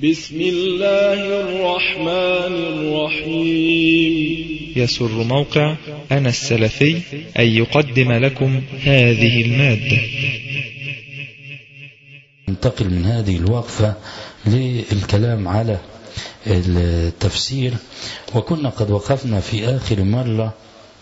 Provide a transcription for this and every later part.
بسم الله الرحمن الرحيم. يسر موقع أنا السلفي أن يقدم لكم هذه المادة. ننتقل من هذه الوقفة للكلام على التفسير، وكنا قد وقفنا في آخر مرة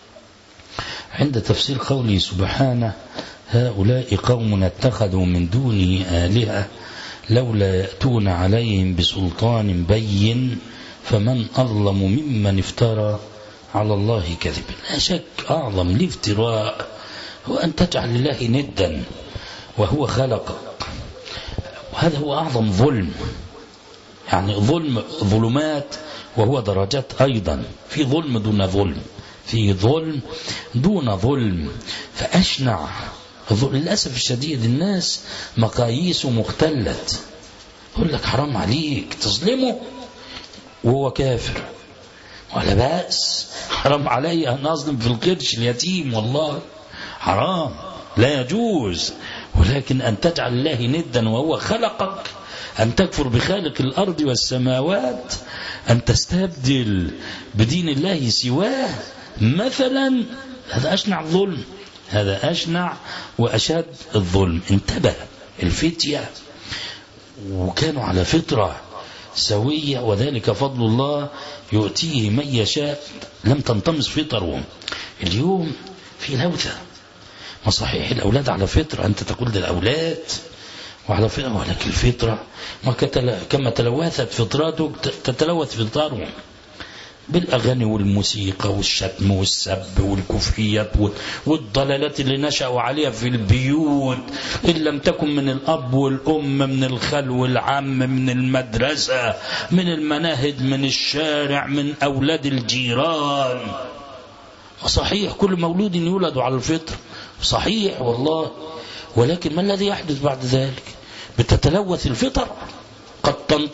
عند تفسير قوله سبحانه: هؤلاء قوم اتخذوا من دونه آلهة لولا يأتون عليهم بسلطان بين فمن أظلم ممن افترى على الله كذبا. لا شك أعظم الافتراء هو أن تجعل الله ندا وهو خلقك، وهذا هو أعظم ظلم. يعني ظلمات وهو درجات أيضا، في ظلم دون ظلم، في ظلم دون ظلم. فأشنع للأسف الشديد الناس مقاييسه مختلت. يقول لك حرام عليك تظلمه وهو كافر، ولا بأس حرام علي أن أظلم في القرش اليتيم، والله حرام لا يجوز. ولكن أن تجعل الله ندا وهو خلقك، أن تكفر بخالق الأرض والسماوات، أن تستبدل بدين الله سواه مثلا، هذا أشنع الظلم، هذا أشنع وأشد الظلم. انتبه الفتية وكانوا على فطرة سوية، وذلك فضل الله يؤتيه من يشاء. لم تنطمس فطرهم. اليوم في لوثة، مصحيح الأولاد على فطرة، أنت تقول ده الأولاد وعلى فطرة، ولكن الفطرة كما تلوثت فطراتك تتلوث فطرهم بالأغاني والموسيقى والشتم والسب والكفريات والضلالات اللي نشأوا عليها في البيوت، إن لم تكن من الأب والأم، من الخال والعم، من المدرسة، من المناهج، من الشارع، من أولاد الجيران. وصحيح كل مولود يولد على الفطر، صحيح والله، ولكن ما الذي يحدث بعد ذلك؟ بتتلوث الفطر، قد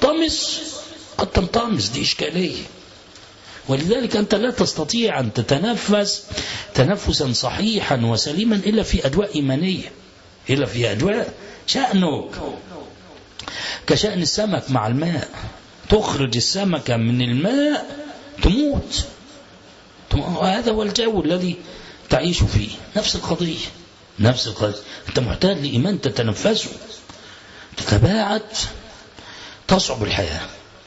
تنطمس، دي إشكالية. ولذلك أنت لا تستطيع أن تتنفس تنفسا صحيحا وسليما إلا في أجواء إيمانية، إلا في أجواء شأنك كشأن السمك مع الماء. تخرج السمكة من الماء تموت. هذا هو الجو الذي تعيش فيه. نفس القضية. أنت محتاج لإيمان تتنفسه، تتباعد، تصعب الحياة.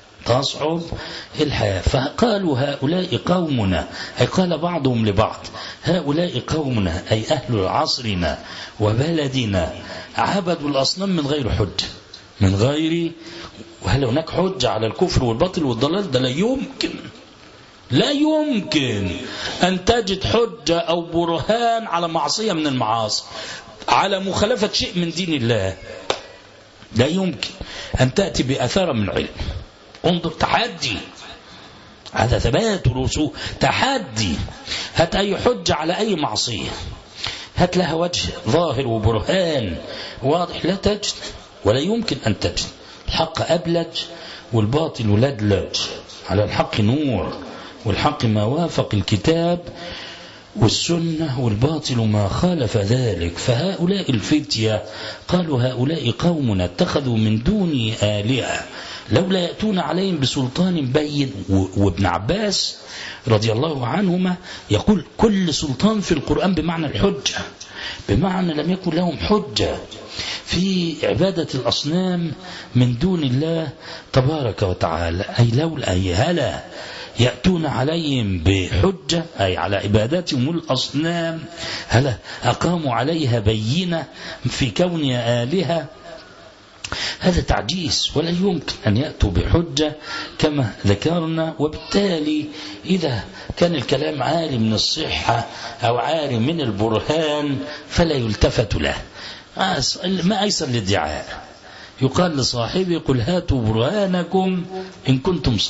فقالوا هؤلاء قومنا، أي قال بعضهم لبعض هؤلاء قومنا، أي أهل عصرنا وبلدنا، عبدوا الأصنام من غير حجة، من غير. وهل هناك حجة على الكفر والباطل والضلال؟ ده لا يمكن أن تجد حجة أو برهان على معصية من المعاصي، على مخالفة شيء من دين الله. لا يمكن أن تأتي بأثار من علم. انظر، تحدي، هذا ثبات الرسول، تحدي. هات أي حجة على أي معصية، هات لها وجه ظاهر وبرهان واضح، لا تجد، ولا يمكن أن تجد. الحق أبلج والباطل لدلج. على الحق نور، والحق ما وافق الكتاب والسنة، والباطل ما خالف ذلك. فهؤلاء الفتية قالوا هؤلاء قومنا اتخذوا من دوني آلهة لولا يأتون عليهم بسلطان بين. وابن عباس رضي الله عنهما يقول كل سلطان في القرآن بمعنى الحجة، بمعنى لم يكن لهم حجة في عبادة الأصنام من دون الله تبارك وتعالى. أي هلا يأتون عليهم بحجة، أي على عباداتهم الأصنام، هلا أقاموا عليها بينة في كونها آلهة. هذا تعجيز، ولا يمكن أن يأتوا بحجة كما ذكرنا. وبالتالي إذا كان الكلام عالي من الصحة أو عالي من البرهان فلا يلتفت له. ما أيسر الادعاء. يقال لصاحبه قل هاتوا برهانكم إن كنتم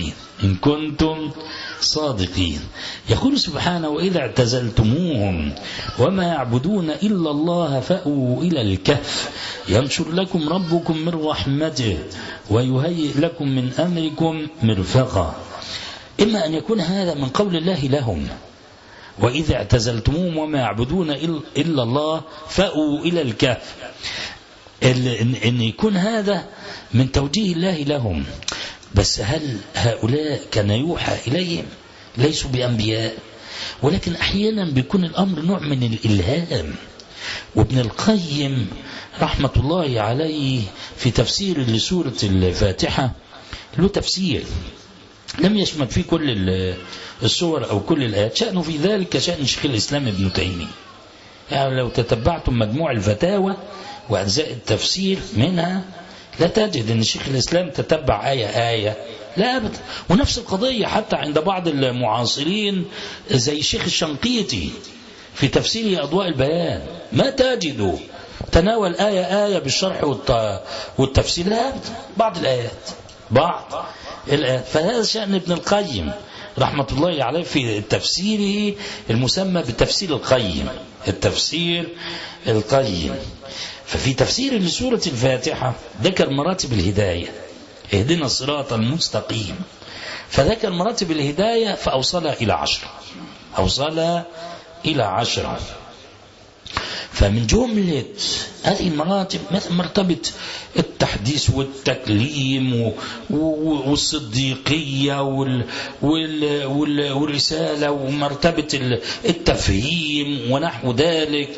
صادقين. يقول سبحانه وإذا اعتزلتموهم وما يعبدون إلا الله فأووا إلى الكهف ينشر لكم ربكم من رحمته ويهيئ لكم من أمركم مرفقا. إما أن يكون هذا من قول الله لهم، وإذا اعتزلتموهم وما يعبدون إلا الله فأووا إلى الكهف، إن يكون هذا من توجيه الله لهم. بس هل هؤلاء كان يوحى إليهم؟ ليسوا بأنبياء، ولكن أحيانا بيكون الأمر نوع من الإلهام. وابن القيم رحمة الله عليه في تفسير لسورة الفاتحة له تفسير لم يشمل فيه كل السور أو كل الآيات، شأنه في ذلك شأن شيخ الإسلام ابن تيمية. يعني لو تتبعتم مجموع الفتاوى وأجزاء التفسير منها لا تجد أن شيخ الإسلام تتبع آية لا أبدا. ونفس القضية حتى عند بعض المعاصرين زي الشيخ الشنقيطي في تفسيره أضواء البيان ما تجده تناول آية بالشرح والتفسير، لا أبدا. بعض الآيات فهذا شأن ابن القيم رحمة الله عليه في تفسيره المسمى بالتفسير القيم. ففي تفسير لسورة الفاتحة ذكر مراتب الهداية، اهدنا الصراط المستقيم، فذكر مراتب الهداية فأوصلها إلى 10. فمن جملة هذه المراتب مثل مرتبة التحديث والتكليم والصديقية والرسالة ومرتبة التفهيم ونحو ذلك،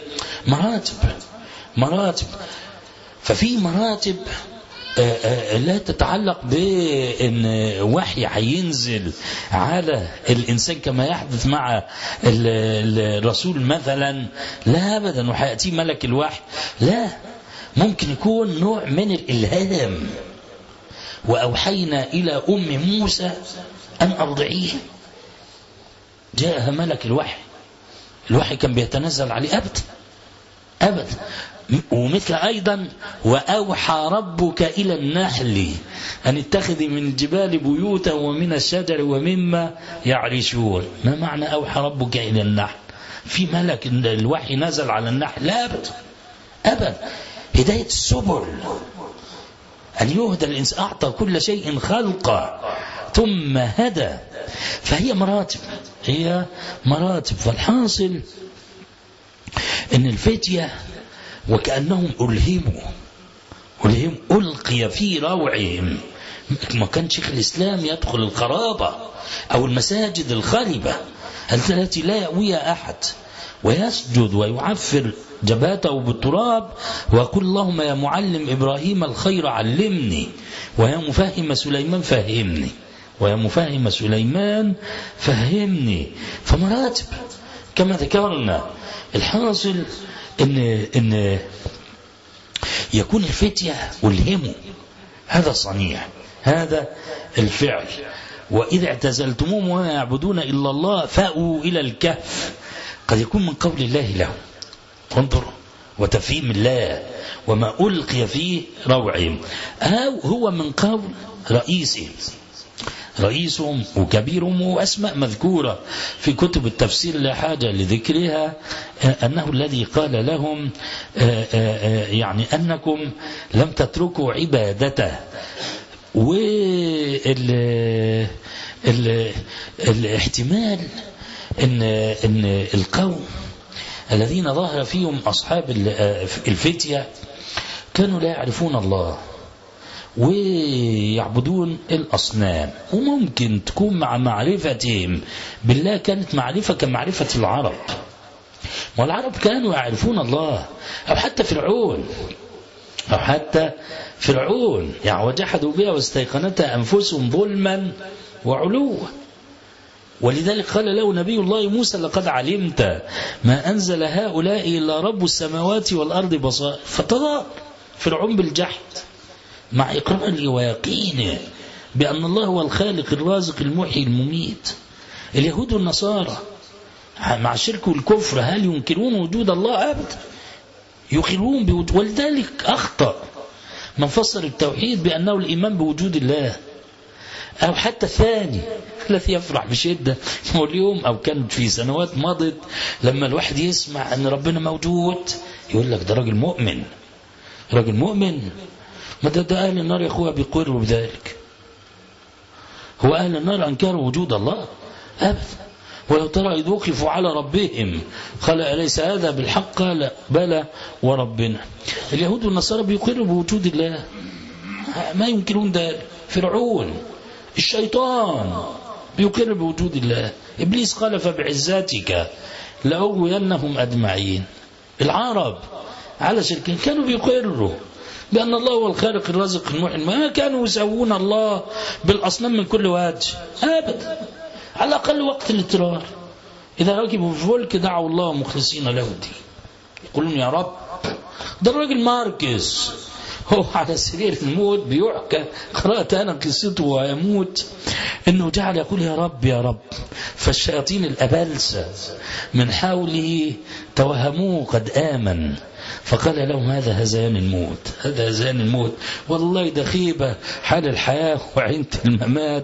مراتب. ففي مراتب لا تتعلق بأن وحي هينزل على الإنسان كما يحدث مع الرسول مثلا، لا أبدا، وحيأتي ملك الوحي، لا، ممكن يكون نوع من الإلهام. وأوحينا إلى أم موسى أن أرضعيه، جاءها ملك الوحي كان بيتنزل عليه أبدا. ومثل أيضا وأوحى ربك إلى النحل أن اتخذي من الجبال بيوتا ومن الشجر ومما يعرشون. ما معنى أوحى ربك إلى النحل؟ في ملك الوحي نزل على النحل؟ لا أبدا. هداية السبل أن يهدى الإنسان، أعطى كل شيء خلقه ثم هدى. فهي مراتب. فالحاصل أن الفتية وكأنهم ألهموا ألقي في روعهم. ما كان شيخ الإسلام يدخل القرابة أو المساجد الخربة التي لا يأوي أحد ويسجد ويعفر جبهته بالتراب ويقول اللهم يا معلم إبراهيم الخير علمني ويا مفهم سليمان فهمني. فمراتب كما ذكرنا. الحاصل إن يكون الفتية ألهموا هذا صنيع، هذا الفعل. وإذا اعتزلتموهم وما يعبدون إلا الله فأووا إلى الكهف، قد يكون من قول الله له، انظروا، وتفهيم الله وما ألقي فيه روعهم، أو هو من قول رئيسهم وكبيرهم وأسماء مذكورة في كتب التفسير لا حاجة لذكرها، أنه الذي قال لهم يعني أنكم لم تتركوا عبادته. والاحتمال أن القوم الذين ظهر فيهم أصحاب الفتية كانوا لا يعرفون الله ويعبدون الأصنام، وممكن تكون مع معرفتهم بالله كانت معرفة كمعرفة العرب، والعرب كانوا يعرفون الله. أو حتى فرعون يعني وجحدوا بها واستيقنتها أنفسهم ظلما وعلوا. ولذلك قال له نبي الله موسى لقد علمت ما أنزل هؤلاء إلا رب السماوات والأرض بصائر. فتضاء فرعون بالجحد مع إقراره ويقينه بأن الله هو الخالق الرازق المحيي المميت. اليهود والنصارى مع الشرك والكفر هل ينكرون وجود الله؟ أبدا، يقرون بوجود. ولذلك أخطأ من فسر التوحيد بأنه الإيمان بوجود الله، أو حتى الثاني الذي يفرح بشدة واليوم أو كانت في سنوات مضت لما الواحد يسمع أن ربنا موجود يقول لك ده راجل مؤمن. ما ده أهل النار يا أخوة بيقروا بذلك. هو أهل النار أنكروا وجود الله؟ أبدا. ولو ترى إذ وقفوا على ربهم قال أليس هذا بالحق؟ قال بلى وربنا. اليهود والنصارى بيقروا بوجود الله، ما ينكرون ده. فرعون الشيطان بيقر بوجود الله. إبليس قال فبعزتك لأغوينهم أجمعين. العرب على شركين كانوا بيقروا بأن الله هو الخالق الرازق المحيي، ما كانوا يسوون الله بالأصنام من كل وجه أبدا. على الأقل وقت الاضطرار إذا ركبوا في فلك دعوا الله مخلصين له الدين، يقولون يا رب. ده الراجل ماركس هو على سرير الموت بيحكى، قرأت أنا قصته ويموت، إنه جعل يقول يا رب يا رب، فالشياطين الأبلسة من حوله توهموه قد آمن، فقال لهم هذا هذيان الموت، هذا هذيان الموت، والله ده خيبة حال الحياة وعند الممات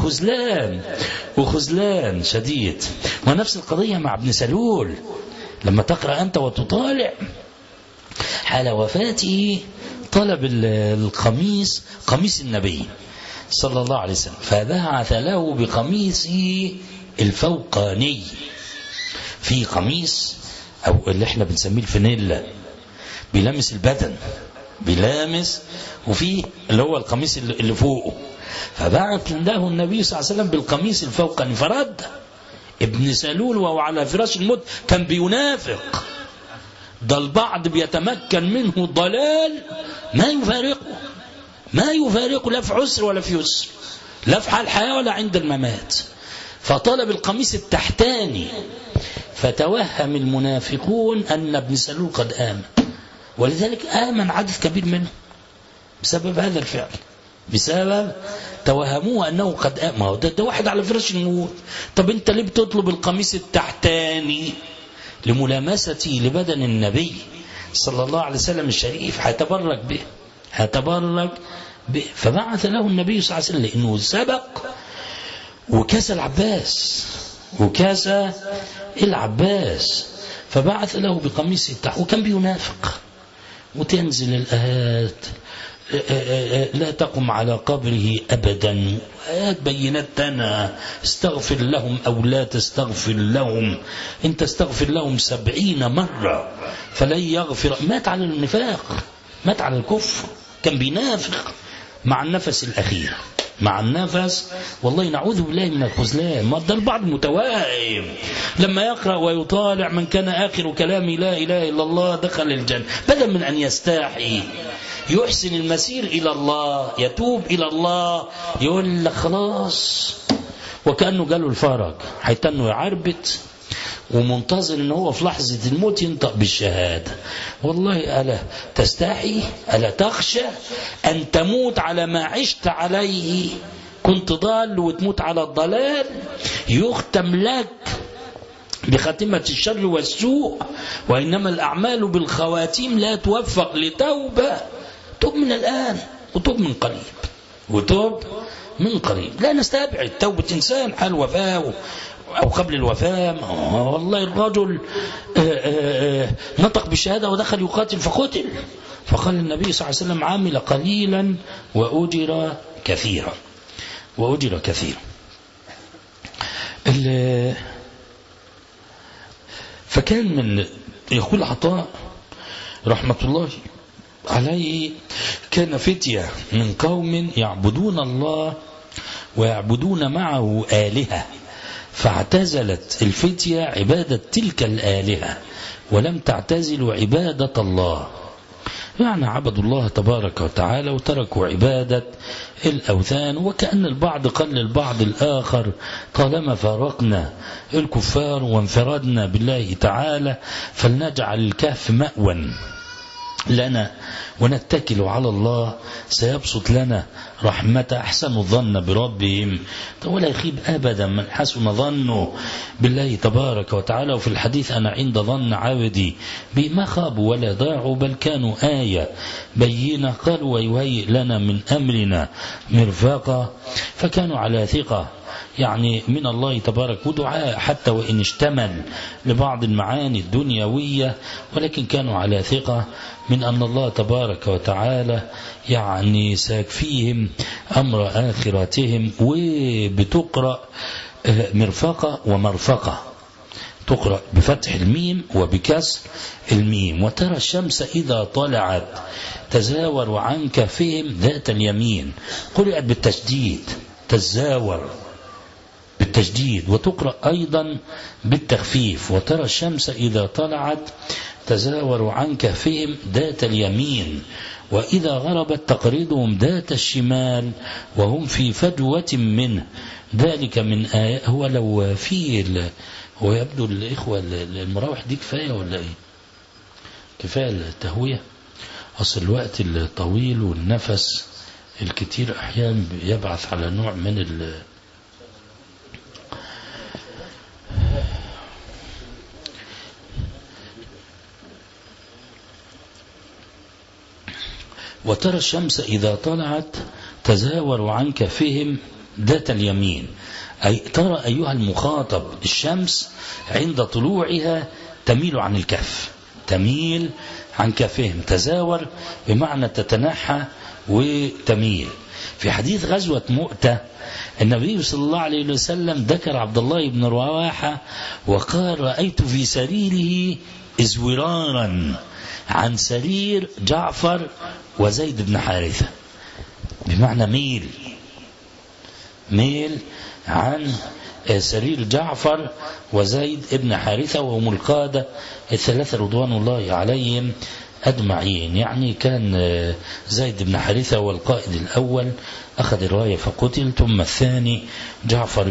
وخذلان شديد. ونفس القضية مع ابن سلول، لما تقرأ أنت وتطالع حال وفاته طلب القميص، قميص النبي صلى الله عليه وسلم، فبعث له بقميصه الفوقاني، في قميص أو اللي احنا بنسميه الفانيلا بيلامس البدن، بيلامس، وفيه اللي هو القميص اللي فوقه، فبعث له النبي صلى الله عليه وسلم بالقميص الفوقاني فرد. ابن سلول وهو على فراش الموت كان بينافق، ده البعض بيتمكن منه ضلال ما يفارقه لا في عسر ولا في يسر، لا في حال الحياة ولا عند الممات. فطلب القميص التحتاني، فتوهم المنافقون أن ابن سلول قد آمن، ولذلك آمن عدد كبير منه بسبب هذا الفعل، بسبب توهموه أنه قد آمن. ده واحد على فراش الموت. طب أنت ليه بتطلب القميص التحتاني؟ لملامسته لبدن النبي صلى الله عليه وسلم الشريف، هيتبرك به. فبعث له النبي صلى الله عليه وسلم لأنه سبق وكاس العباس، فبعث له بقميص التحت، وكان بينافق. وتنزل الآيات لا تقم على قبره أبدا، آيات بينتنا استغفر لهم أو لا تستغفر لهم، إن تستغفر لهم 70 مرة فلن يغفر. مات على النفاق، مات على الكفر، كان بينافق مع النفس الأخير، مع النفس. والله نعوذ بالله من الخذلان. ما ده البعض متوائم لما يقرأ ويطالع من كان آخر كلامي لا إله إلا الله دخل الجنة، بدل من أن يستحي يحسن المسير إلى الله، يتوب إلى الله، يقول لك خلاص، وكأنه قالوا الفرج، حتى أنه يعربت ومنتظر أنه هو في لحظة الموت ينطق بالشهادة. والله ألا تستحي، ألا تخشى أن تموت على ما عشت عليه؟ كنت ضال وتموت على الضلال، يختم لك بخاتمة الشر والسوء، وإنما الأعمال بالخواتيم لا توفق لتوبة. توب من الآن وتوب من قريب، لا نستبعد توبة إنسان حال وفاة أو قبل الوفاة. والله الرجل نطق بالشهادة ودخل يقاتل فقتل، فقال النبي صلى الله عليه وسلم عامل قليلا وأجر كثيرا. فكان من يقول عطاء رحمة الله عليه، كان فتية من قوم يعبدون الله ويعبدون معه آلهة، فاعتزلت الفتية عبادة تلك الآلهة ولم تعتزل عبادة الله، يعني عبدوا الله تبارك وتعالى وتركوا عبادة الأوثان. وكأن البعض قال للبعض الآخر طالما فارقنا الكفار وانفردنا بالله تعالى فلنجعل الكهف مأوى لنا ونتكل على الله سيبسط لنا رحمته. أحسن الظن بربهم، ولا يخيب أبدا من حسن ظنه بالله تبارك وتعالى. وفي الحديث أنا عند ظن عبدي بما خابوا ولا ضاعوا بل كانوا آية بينة. قالوا ويهيئ لنا من أمرنا مرفقا، فكانوا على ثقة يعني من الله تبارك ودعاء، حتى وإن اشتمل لبعض المعاني الدنيوية، ولكن كانوا على ثقة من أن الله تبارك وتعالى يعني سيكفيهم أمر آخرتهم. وبتقرأ مرفقة ومرفقة، تقرأ بفتح الميم وبكسر الميم. وترى الشمس إذا طلعت تزاور عن كفهم ذات اليمين، قرأت بالتشديد، تزاور بالتشديد، وتقرأ أيضا بالتخفيف. وترى الشمس إذا طلعت تزاور عن كفهم ذات اليمين، وإذا غربت تقرضهم ذات الشمال وهم في فجوة منه. ذلك من آيات. هو لو في هو يبدو الإخوة المراوح دي كفاية ولا إيه؟ كفاية التهوية؟ أصل الوقت الطويل والنفس الكتير أحيانا يبعث على نوع من وترى الشمس إذا طلعت تزاور عن كفهم ذات اليمين، أي ترى أيها المخاطب الشمس عند طلوعها تميل عن الكف، تميل عن كفهم. تزاور بمعنى تتنحى وتميل. في حديث غزوة مؤتة النبي صلى الله عليه وسلم ذكر عبد الله بن رواحة وقال: رأيت في سريره ازورارا عن سرير جعفر وزيد بن حارثة، بمعنى ميل عن سرير جعفر وزيد بن حارثة، وهم القادة الثلاثة رضوان الله عليهم أجمعين. يعني كان زيد بن حارثة هو القائد الأول، أخذ الراية فقتل، ثم الثاني جعفر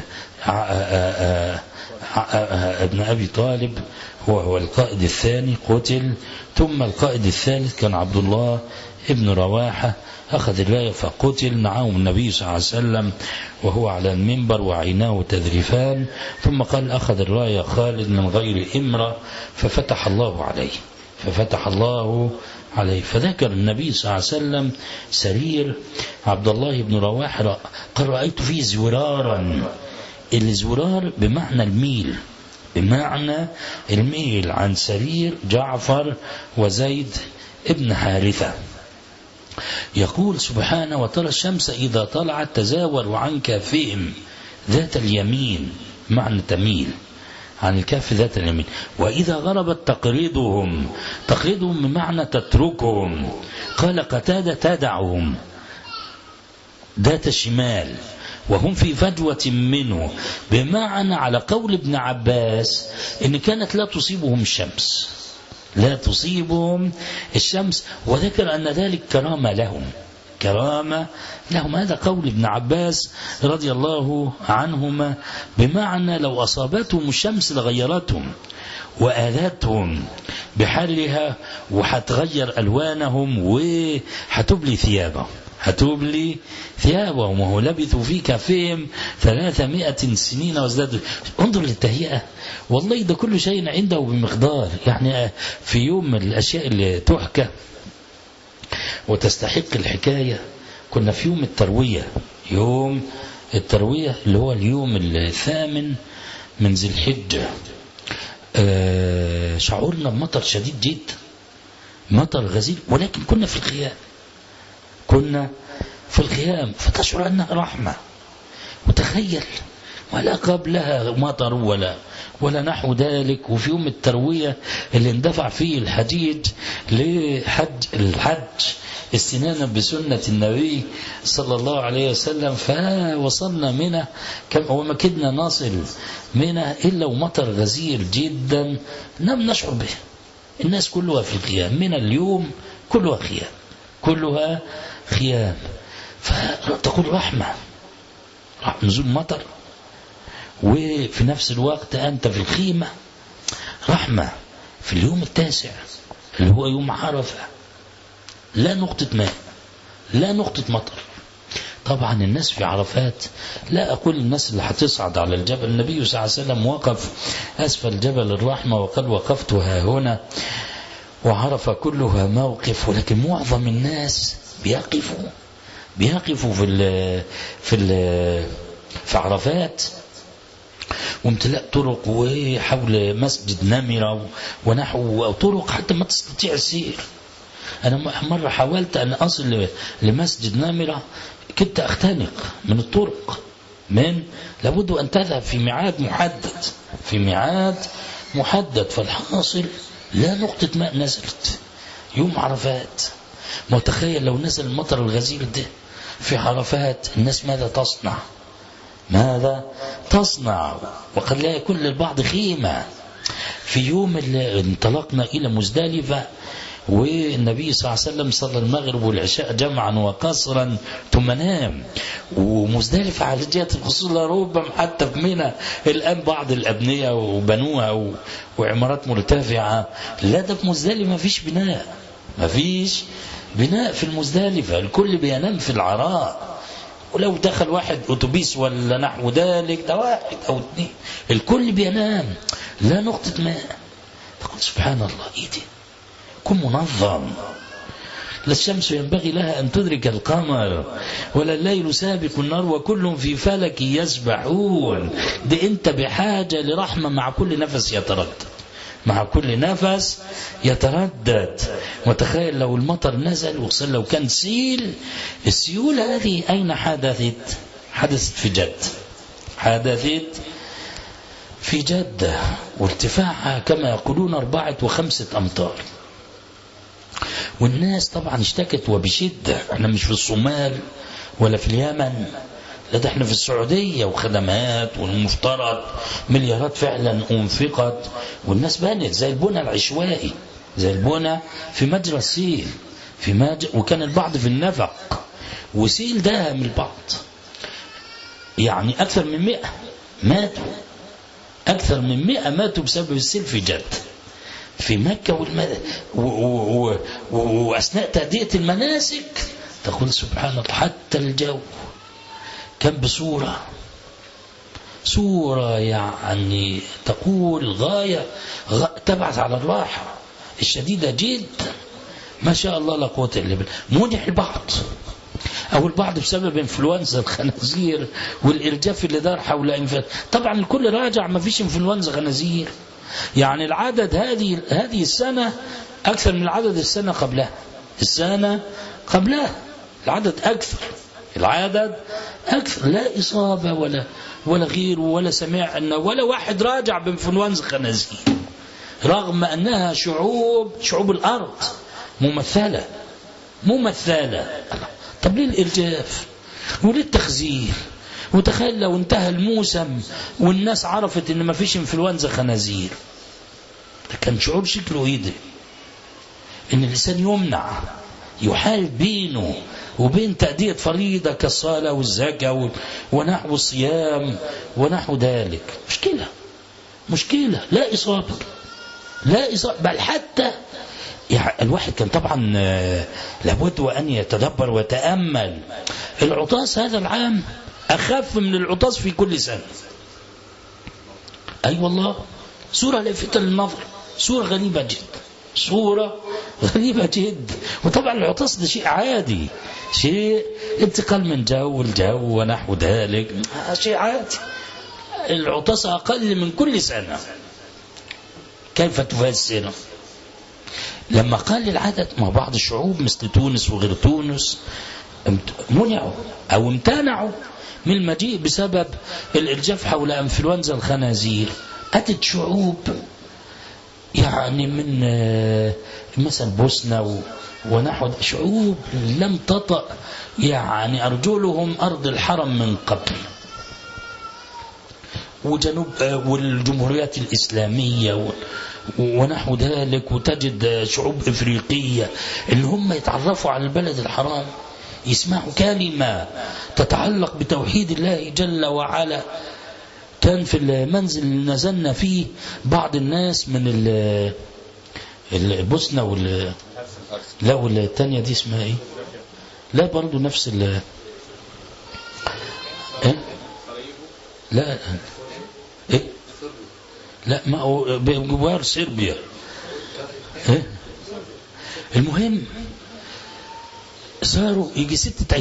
ابن أبي طالب هو القائد الثاني قتل، ثم القائد الثالث كان عبد الله ابن رواحة أخذ الراية فقتل، معهم النبي صلى الله عليه وسلم وهو على المنبر وعيناه تذرفان، ثم قال: أخذ الراية خالد من غير إمرة ففتح الله عليه. فذكر النبي صلى الله عليه وسلم سرير عبد الله بن رواحة، قال: رأيت فيه زورارا. الزرار بمعنى الميل عن سرير جعفر وزيد ابن حارثة. يقول سبحانه: وترى الشمس إذا طلعت تزاور عن كافهم ذات اليمين، معنى تميل عن الكف ذات اليمين. وإذا غربت تقرضهم بمعنى تتركهم. قال قتادة: تدعهم ذات الشمال وهم في فجوة منه، بمعنى على قول ابن عباس إن كانت لا تصيبهم الشمس، وذكر أن ذلك كرامة لهم. هذا قول ابن عباس رضي الله عنهما، بمعنى لو أصابتهم الشمس لغيرتهم وآذتهم بحرها، وحتغير ألوانهم وحتبلي ثيابهم وهو لبثوا في كفهم 300 سنين وازدادوا. انظر للتهيئة، والله ده كل شيء عنده بمقدار. يعني في يوم من الأشياء اللي تحكى وتستحق الحكاية، كنا في يوم التروية اللي هو اليوم 8 من ذي الحجة. شعورنا بمطر شديد جدا، مطر غزير، ولكن كنا في الخيام فتشعر أنها رحمة. وتخيل، ولا قبلها مطر ولا نحو ذلك. وفي يوم التروية اللي اندفع فيه الحجيج الحج استنانا بسنة النبي صلى الله عليه وسلم، فوصلنا منى وما كدنا نصل منى إلا ومطر غزير جدا لم نشعر به. الناس كلها في الخيام، من اليوم كلها خيام. فتقول رحمة نزول مطر، وفي نفس الوقت أنت في الخيمة رحمة. في اليوم 9 اللي هو يوم عرفة، لا نقطة ماء، لا نقطة مطر. طبعا الناس في عرفات، لا أقول الناس اللي هتصعد على الجبل، النبي صلى الله عليه وسلم وقف أسفل جبل الرحمة وقد وقفتها هنا، وعرف كلها موقف، ولكن معظم الناس بيقفوا في عرفات، وامتلاء طرق وحول مسجد نمرة ونحو طرق حتى ما تستطيع السير. أنا مرة حاولت أن أصل لمسجد نمرة، كنت أختنق من الطرق، لابد أن تذهب في ميعاد محدد. فالحاصل لا نقطة ماء نزلت يوم عرفات. متخيل لو نزل المطر الغزير ده في عرفات، الناس ماذا تصنع؟ وقد لا يكون للبعض خيمة. في يوم اللي انطلقنا إلى مزدلفة، والنبي صلى الله عليه وسلم صلى المغرب والعشاء جمعا وقصرا ثم نام. ومزدلفة على جهة الخصوص ربما حتى في منى الآن بعض الأبنية وبنوها وعمارات مرتفعة. لا، ده في مزدلفة ما فيش بناء في المزدلفة، الكل بينام في العراء. ولو دخل واحد أتوبيس ولا نحو ذلك، ده واحد أو اثنين، الكل بينام، لا نقطة ماء. تقول سبحان الله، إيه دي؟ كن منظم. لا الشمس ينبغي لها أن تدرك القمر، ولا الليل سابق النار، وكل في فلك يسبحون. دي أنت بحاجة لرحمة مع كل نفس يتردد. وتخيل لو المطر نزل، وخصوصا لو كان السيول هذه أين حدثت في جدة، وارتفاعها كما يقولون 4 و5 أمتار. والناس طبعا اشتكت وبشدة. احنا مش في الصومال ولا في اليمن، لا ده احنا في السعودية، وخدمات، والمفترض مليارات فعلا انفقت، والناس بانت زي البنى العشوائي، زي البنى في مجرى السيل، وكان البعض في النفق، وسيل داهم البعض. يعني أكثر من 100 ماتوا بسبب السيل في جدة، في مكة وأثناء تأدية المناسك. تقول سبحان الله، حتى الجو كان بصورة يعني تقول غاية تبعث على الراحة الشديدة جدا، ما شاء الله لا قوة إلا بالله. منح البعض بسبب انفلونزا الخنازير والإرجاف اللي دار حول طبعا الكل راجع، ما فيش انفلونزا خنازير. يعني العدد هذه السنة أكثر من العدد السنة قبلها العدد أكثر. لا إصابة ولا غير، ولا سمعنا ولا واحد راجع بانفلونزا خنازير، رغم أنها شعوب الأرض ممثلة. طب ليه الإرجاف وليه التخزين؟ وتخيل لو انتهى الموسم والناس عرفت ان ما فيش انفلونزا خنازير، ده كان شعور شكله ايه ده؟ ان الانسان يمنع، يحال بينه وبين تأدية فريضة كالصلاة والزكاة ونحو الصيام ونحو ذلك. مشكلة لا إصابة، بل حتى يعني الواحد كان طبعا لابد وأن يتدبر ويتأمل. العطاس هذا العام أخف من العطاس في كل سنة. أي والله، صورة لافتة للنظر، صورة غريبة جدا. وطبعا العطاس ده شيء عادي، شيء انتقال من جو الجو ونحو ذلك، شيء عادي. العطاس أقل من كل سنة. كيف تفسر لما قال العدد مع بعض الشعوب مثل تونس وغير تونس منعوا أو امتنعوا من المجيء بسبب الإرجاف حول انفلونزا الخنازير؟ أتت شعوب يعني من مثلا بوسنة ونحو، شعوب لم تطأ يعني أرجلهم أرض الحرم من قبل، وجنوب والجمهوريات الإسلامية ونحو ذلك. وتجد شعوب إفريقية اللي هم يتعرفوا على البلد الحرام، يسمعوا كلمة تتعلق بتوحيد الله جل وعلا. كان في المنزل اللي نزلنا فيه بعض الناس من البوسنة لا والتانية دي اسمها ايه؟ لا برضو نفس لا ايه؟ لا، ما هو بجوار صربيا. المهم صاروا يجي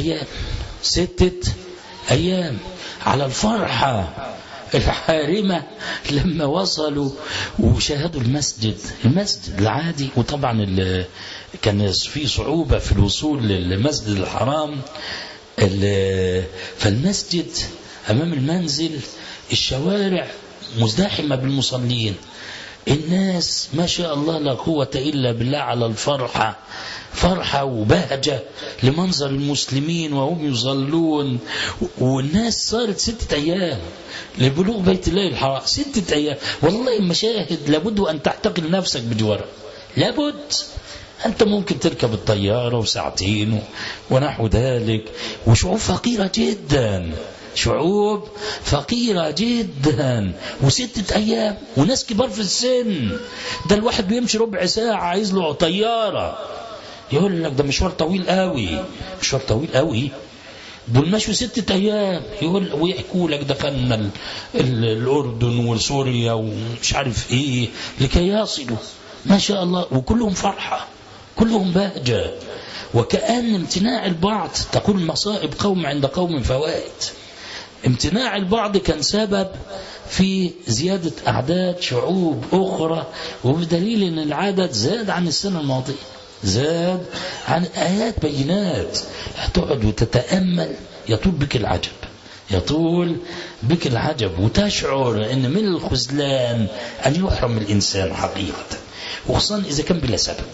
6 أيام على الفرحة الحارمة لما وصلوا وشاهدوا المسجد العادي. وطبعا كان في صعوبة في الوصول للمسجد الحرام. فالمسجد أمام المنزل الشوارع مزدحمة بالمصلين، الناس ما شاء الله لا قوة إلا بالله على الفرحة، فرحة وبهجة لمنظر المسلمين وهم يصلون. والناس صارت 6 أيام لبلوغ بيت الله الحرام، 6 أيام. والله مشاهد لابد أن تعتقل نفسك بجوارها، لابد. أنت ممكن تركب الطيارة وساعتين ونحو ذلك، وشعوب فقيرة جدا، شعوب فقيرة جدا، و6 أيام، وناس كبار في السن. ده الواحد بيمشي ربع ساعة عايز له طيارة، يقول لك ده مشوار طويل قوي، مشوار طويل قوي. دول مشوا 6 أيام، يقول ويحكوا لك دخلنا الأردن وسوريا ومش عارف إيه لكي يصلوا. ما شاء الله، وكلهم فرحة، كلهم بهجة. وكأن امتناع البعض، تقول مصائب قوم عند قوم فوائد، امتناع البعض كان سبب في زيادة أعداد شعوب أخرى، وبدليل أن العدد زاد عن السنة الماضية، زاد عن آيات بينات. هتقعد وتتأمل يطول بك العجب، يطول بك العجب، وتشعر أن من الخذلان أن يحرم الإنسان حقيقة، وخصوصا إذا كان بلا سبب،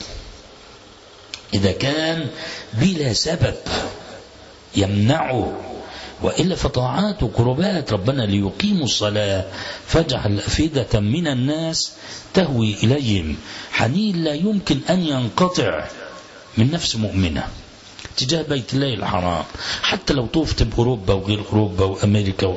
إذا كان بلا سبب يمنعه. وإلا فطاعات وقربات ربنا ليقيموا الصلاة فاجعل أفئدة من الناس تهوي إليهم، حنين لا يمكن أن ينقطع من نفس مؤمنة تجاه بيت الله الحرام، حتى لو طوفت بأوروبا وغير أوروبا وأمريكا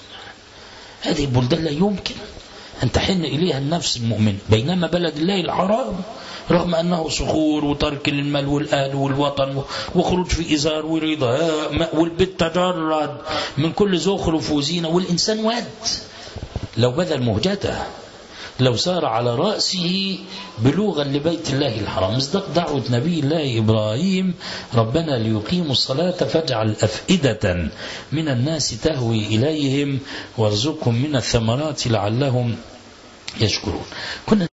هذه البلدان لا يمكن أن تحن إليها النفس المؤمن. بينما بلد الله الحرام رغم أنه صخور وترك للمال والأهل والوطن وخروج في إزار ورداء والبيت تجرد من كل زخرف وزينة، والإنسان ود لو بذل مهجته، لو سار على رأسه بلوغا لبيت الله الحرام، مصداق دعوة نبي الله إبراهيم ربنا ليقيموا الصلاة فاجعل أفئدة من الناس تهوي إليهم وارزقهم من الثمرات لعلهم يشكرون. كنا